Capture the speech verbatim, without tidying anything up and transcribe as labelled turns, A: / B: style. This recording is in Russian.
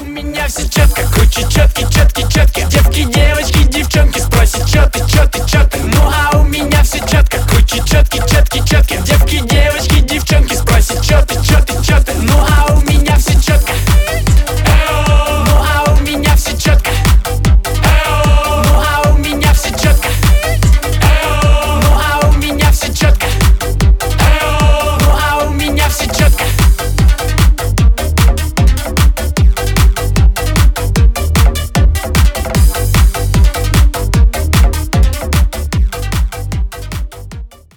A: меня все четко, куча четкий, четкий, четкий. Девки, девочки, девчонки спросят, чё ты, чё ты, чё ты. Ну а у меня все четко, куча четкий, четкий, четкий. Девки,